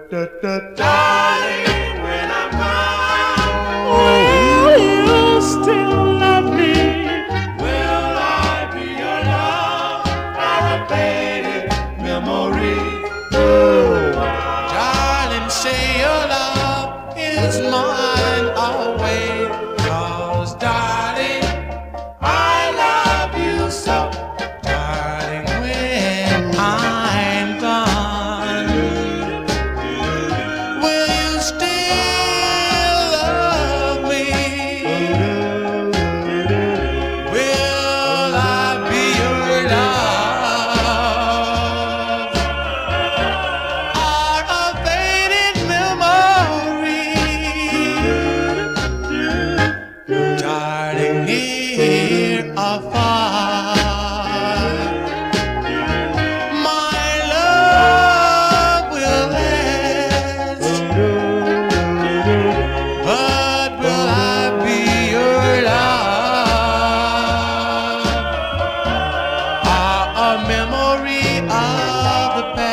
Darling, when I'm gone, will you still love me? Will I be your love or a faded memory? Ooh. Darling, say your love is mine always, 'cause darling, I love you so. Darling, when I'm gone, will you still love me? Will I be your love or a faded memory? Darling, near or far, my love will last. But will I be your love or a memory of the past?